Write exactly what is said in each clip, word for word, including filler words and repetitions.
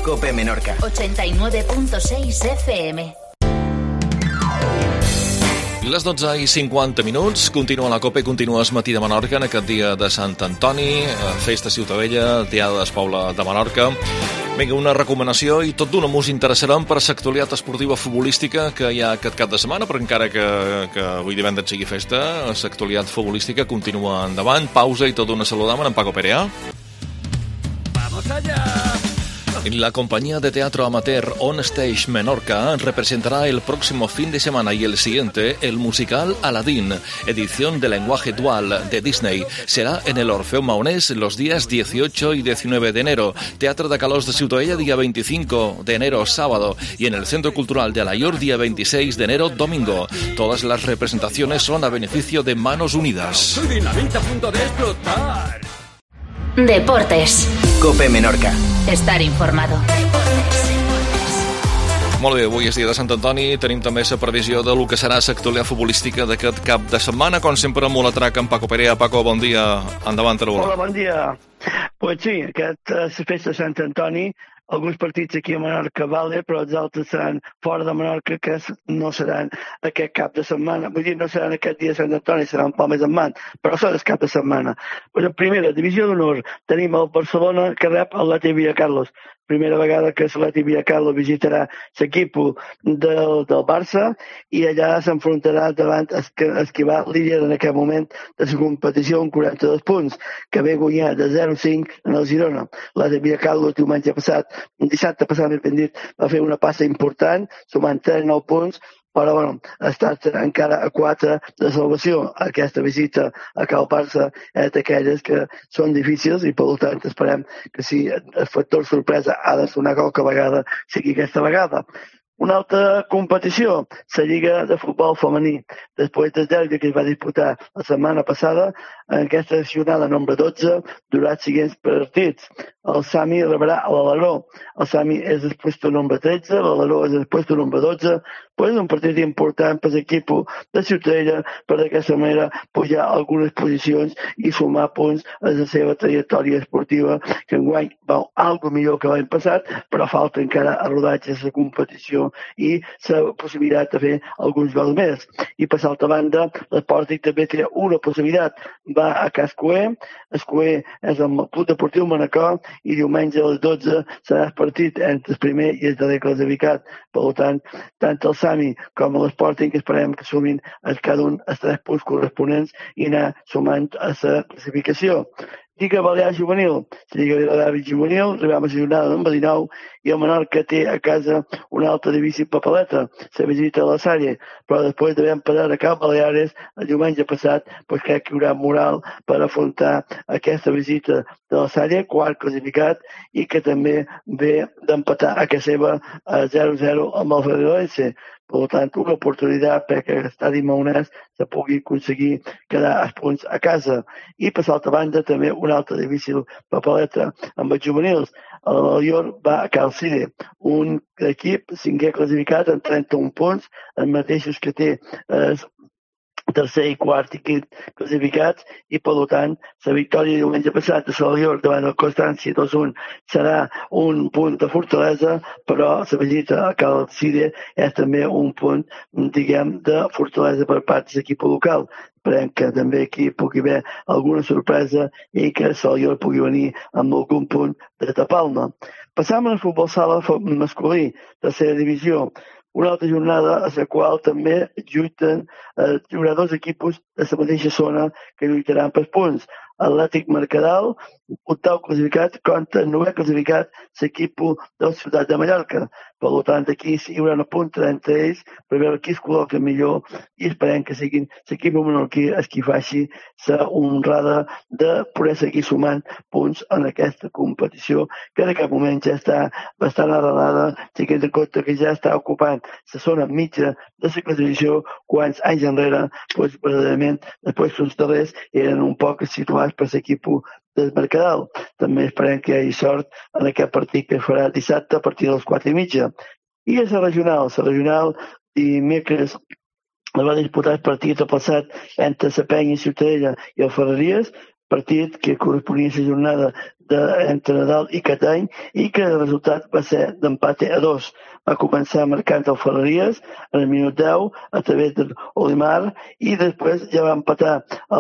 COPE Menorca. ochenta y nueve punto seis F M. Les dotze i cinquanta minuts, continua la COPE, continua el matí de Menorca en aquest dia de Sant Antoni, festa Ciutadella, Diada d'Espobla de Menorca. Vinga, una recomanació i tot d'una us interessarem per l'actualitat esportiva futbolística que hi ha aquest cap de setmana, però encara que, que avui divendres sigui festa, l'actualitat futbolística continua endavant. Pausa i tot d'una saludam en Paco Perea. ¡Vamos allá! La compañía de teatro amateur On Stage Menorca representará el próximo fin de semana y el siguiente el musical Aladdin, edición de lenguaje dual de Disney. Será en el Orfeón Maonés los días dieciocho y diecinueve de enero, Teatro de Calós de Ciutadella día veinticinco de enero sábado y en el Centro Cultural de Alaior día veintiséis de enero domingo. Todas las representaciones son a beneficio de Manos Unidas. ¡Soy dinamita a punto de explotar! Deportes. COPE Menorca. Estar informado. Molt bé, avui és dia de Sant Antoni, tenim també la previsió de lo que serà l'actualitat futbolística d'aquest cap de setmana, com sempre amb l'atrac amb Paco Perea. Paco, bon dia, endavant, Tarola. Hola, bon dia. Pues sí, aquest, uh, la festa de Sant Antoni, alguns partits aquí a Menorca vale, però els altres seran fora de Menorca, que no seran aquest cap de setmana. Vull dir, no seran aquest dia de Sant Antoni, seran un poc més en man, però són el cap de setmana. Pues en primera divisió d'honor tenim el Barcelona que rep el Leti Villacarlos. Primera vegada que l'Atleti Villacarlos visitarà l'equip del, del Barça i allà s'enfrontarà davant el que va líder en aquest moment de la competició amb quaranta-dos punts, que ve guanyar de zero a cinc en el Girona. L'Atleti Villacarlos diumenge passat, dissabte passat, més ben dit, va fer una passa important, sumant trenta nou punts, però bueno, ha estat encara a quatre de salvació. Aquesta visita a Cal Barça és d'aquelles que són difícils i per tant esperem que si el factor sorpresa ha de sonar qualque vegada sigui aquesta vegada. Una altra competició, la Lliga de Futbol Femení. Després del derbi que es va disputar la setmana passada, en aquesta jornada nombre dotze, durant els següents partits. El Sami rebrà l'Alaró. El Sami és el puesto nombre tretze, l'Alaró és el puesto nombre dotze. Pues un partit important per l'equip de Ciutadella per d'aquesta manera pujar algunes posicions i sumar punts a la seva trajectòria esportiva, que enguany va algo millor que l'any passat, però falta encara a rodatge la competició i la possibilitat de fer alguns gols més. I per l'altra banda, l'Esporting també té una possibilitat. Va a Cascoer, Escoer és el Club Deportiu Manacor i diumenge a les dotze serà el partit entre el primer i el darrer classificat. Per tant, tant el Sami com l'Esporting esperem que sumin cada un els tres punts corresponents i anar sumant a la classificació. Lliga Balear Juvenil. La Lliga Balear Juvenil, arribem a la jornada número dinou i el Menorca té a casa una altra divisió papeleta, la visita a la Salle, però després d'haver empatat a Cal Baleares el diumenge passat, pues crec que hi haurà moral per afrontar aquesta visita de la Salle, quart classificat, i que també ve d'empatar a casa seva a zero a zero amb el Federalense. Per tant, una oportunitat perquè l'estadi maonès se pugui aconseguir quedar els punts a casa. I per l'altra banda també una altra difícil papeleta amb els juvenils. L'Alaior va a Cal Cide, un equip cinquè classificat amb trenta-un punts, els mateixos que té el tercer i quart equip classificats, i per tant la victòria diumenge passat de l'Alaior davant el Constància dos a un serà un punt de fortalesa, però la visita a Cal Cide és també un punt, diguem, de fortalesa per part de l'equip local. Esperem que també aquí pugui haver alguna sorpresa i que l'Alaior pugui venir amb algun punt de tapar-ne. Passam al futbol sala masculí, tercera divisió. Una altra jornada a la qual també lluiten, eh, hi haurà dos equips de la mateixa zona que lluitaran per punts. Atlètic Mercadal, octau classificat, contra novè classificat, l'equip de la ciutat de Mallorca. Per tant, aquí hi haurà una punta entre ells per veure qui es col·loca millor i esperem que siguin l'equip menorquí el que faci la honrada de poder seguir sumant punts en aquesta competició, que en aquest moment ja està bastant arrelada, tenint en compte que ja està ocupant la zona mitja de la classificació, quants anys enrere, doncs, verdaderament, després els darrers eren un poc situats per l'equip del Mercadal. També esperem que hi hagi sort en aquest partit que es farà dissabte a partir de les quatre i mitja. I és la regional. La regional dimecres va disputar el partit el passat entre la Penya i Ciutadella i el Ferreries. partit que corresponia a la jornada de, entre Nadal i Catany i que el resultat va ser d'empat a dos. Va començar marcant el Ferreries en el minut deu a través de Olimar i després ja va empatar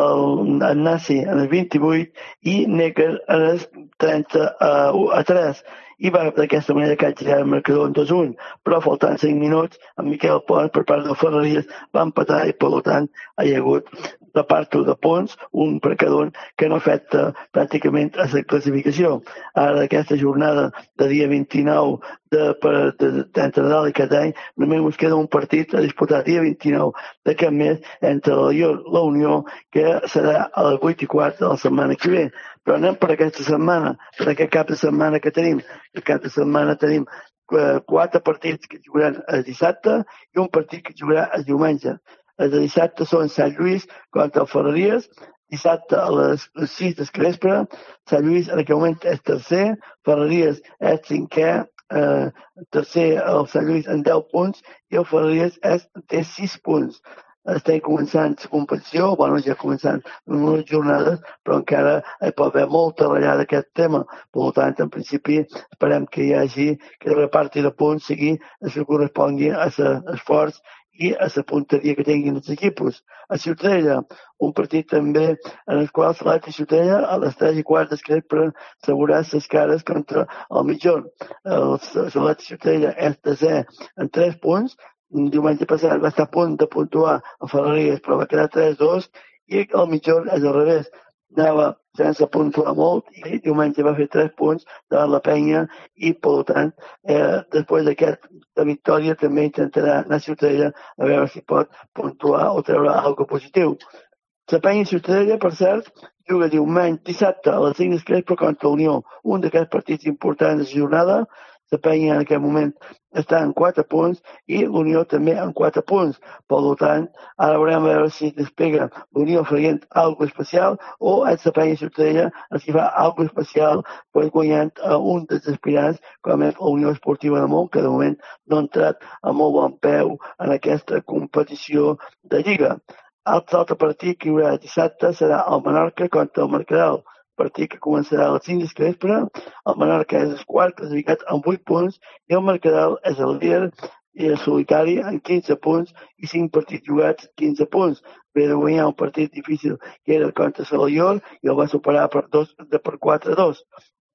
el, el Nasi en el vint-i-vuit i Necker en el trenta a tres. I va d'aquesta manera capgirar el marcador en dos a un, però faltant cinc minuts, en Miquel Pons, per part del Ferreries, va empatar i, per tant, hi ha hagut de part de punts, un per cada un, que no afecta pràcticament a la classificació. Ara, d'aquesta jornada de dia vint-i-nou de, de, d'entre Nadal i Catany, només ens queda un partit a disputar dia vint-i-nou d'aquest mes entre la, la Unió, que serà a les vuit i quart de la setmana que ve. Però anem per aquesta setmana, per aquest cap de setmana que tenim. El cap de setmana tenim eh, quatre partits que jugaran el dissabte i un partit que jugarà el diumenge. El de dissabte són Sant Lluís contra el Ferreries, dissabte a les sis del vespre. Sant Lluís en aquest moment és tercer, Ferreries és cinquè, eh, tercer el Sant Lluís en deu punts i el Ferreries és, té sis punts. Estem començant la competició, bueno, ja començant unes jornades, però encara hi pot haver molt treballar d'aquest tema. Per tant, en principi, esperem que hi hagi, que el reparti de punts sigui el que correspongui a l'esforç i a la punteria que tinguin els equips. A Ciutadella, un partit també en el qual l'Atlètic Ciutadella a les tres i quart del vespre s'haurà les cares contra el Mitjón. L'Atlètic Ciutadella és tercer en tres punts. Un diumenge passat va estar a punt de puntuar a Ferreries, però va quedar tres dos i el Mitjón és al revés. Anava sense puntuar molt i diumenge va fer tres punts davant la Penya i, per tant, eh, després d'aquesta victòria també intentarà anar a Ciutadella a veure si pot puntuar o treure alguna cosa positiu. La Penya Ciutadella, per cert, juga diumenge, dissabte a les cinc del vespre contra la Unió, un d'aquests partits importants de la jornada. La Penya en aquest moment està en quatre punts i l'Unió també en quatre punts. Per tant, ara veurem a veure si despega l'Unió fent alguna cosa especial o és la Penya Ciutadella el que fa alguna cosa especial pues, guanyant a un dels aspirants com és la Unió Esportiva de Mont, que de moment no ha entrat a molt bon peu en aquesta competició de Lliga. L'altre partit que hi haurà dissabte serà el Menorca contra el Mercadal. Partit que començarà a les cinc del vespre. El Menorca és el quart classificat amb vuit punts i el Mercadal és el líder i el solitari amb quinze punts i cinc partits jugats, quinze punts. Ve de guanyar un partit difícil que era contra Salallor i el va superar per, dos, per quatre a dos.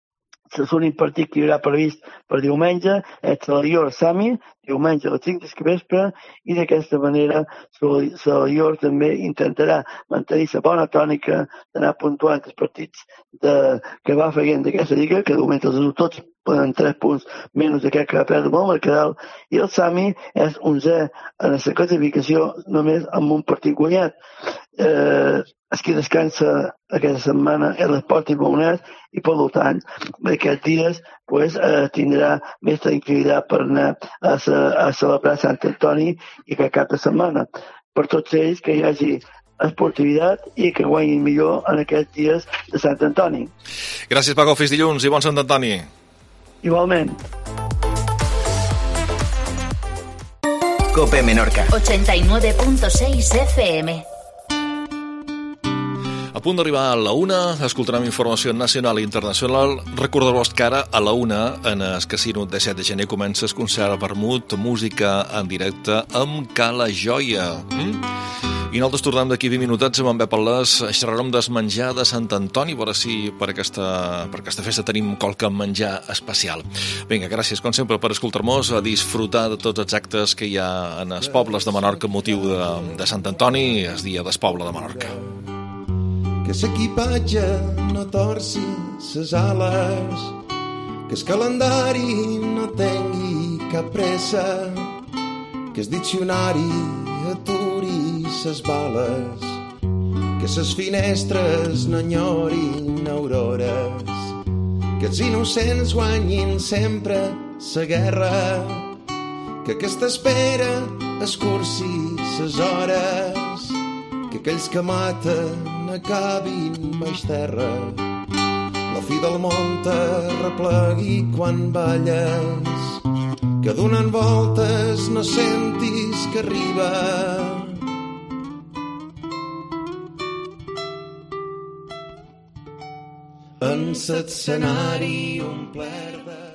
L'únic partit que hi haurà previst per diumenge és Salallor-Sami, diumenge a les cinc del vespre, i d'aquesta manera Salallor també intentarà mantenir la bona tònica d'anar puntuant els partits de, que va fent d'aquesta lliga, que de moment els tots poden tres punts menys d'aquest que va perdre amb el Mercadal, i el Sami és onzè en la classificació només amb un partit guanyat. Eh, el que descansa aquesta setmana és l'Esportiu Maonès i, per tant, aquests dies pues, eh, tindrà més tranquil·litat per anar a, a, a celebrar Sant Antoni i aquest cap de setmana. Per tots ells, que hi hagi esportivitat i que guanyin millor en aquests dies de Sant Antoni. Gràcies, Paco. Fins dilluns i bon Sant Antoni. Igualment. Cope Menorca ochenta y nueve punto seis F M. A punt d'arribar a la una, escoltarem informació nacional i internacional. Recordeu-vos que ara a la una, en el casino de set de gener, comença el concert Vermut, música en directe amb Cala Joia. Mm? I nosaltres tornem d'aquí vint minutets amb en Pep Alès, xerrarem del menjar de Sant Antoni, a veure si per aquesta, per aquesta festa tenim qualque menjar especial. Vinga, gràcies, com sempre, per escoltar-nos, a disfrutar de tots els actes que hi ha en els pobles de Menorca amb motiu de, de Sant Antoni, el dia del poble de Menorca. Que l'equipatge no torci ses ales, que el calendari no tingui cap pressa, que el diccionari aturi ses bales, que ses finestres no enyorin aurores, que els innocents guanyin sempre sa guerra, que aquesta espera escurci ses hores, que aquells que maten acabin baix terra, la fi del món t'arreplegui quan balles, que donant voltes no sentis que arriba. en l'escenari omplert de